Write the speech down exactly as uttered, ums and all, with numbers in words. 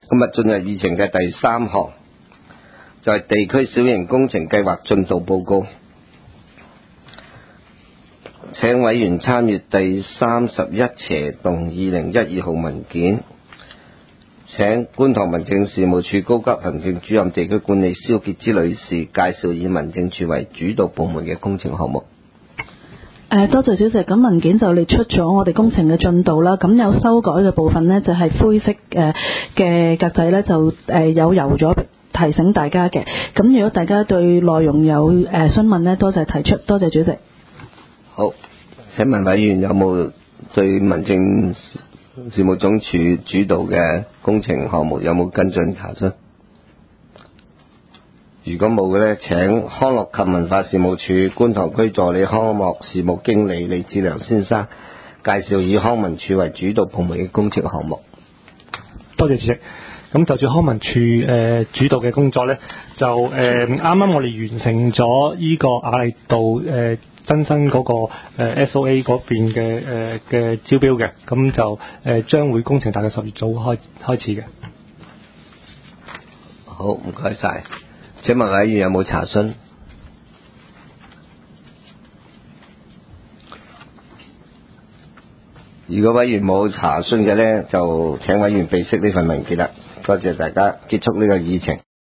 今日進入議程嘅第三項就係、是、地區小型工程計劃進度報告，請委員參閱第三十一斜動二零一二號文件。請觀塘民政事務處高級行政主任地區管理蕭潔芝女士介紹以民政處為主導部門嘅工程項目。 誒，多謝主席。咁文件就列出咗我哋工程嘅進度啦。咁有修改嘅部分呢，就係灰色誒嘅格仔呢，就誒有油咗，提醒大家嘅。咁如果大家對內容有誒詢問呢，多謝提出，多謝主席。 好，請問委員有冇對民政事務總署主導嘅工程項目有冇跟進查詢？如果冇嘅呢，請康樂及文化事務署觀塘區助理康樂事務經理李志良先生介紹以康文署為主導部門嘅工程項目。 多謝主席。咁就住康文署誒、呃、主導嘅工作呢，就誒啱啱我哋完成咗呢個亞麗道誒、呃、增新嗰、那個、呃、S O A 嗰邊嘅誒嘅招標嘅，咁就誒、呃、將會工程大概十月早開開始嘅。 好，唔該晒。請問委員有冇查詢？如果委員冇查詢嘅呢，就請委員備悉呢份文件啦。多謝大家，結束呢個議程。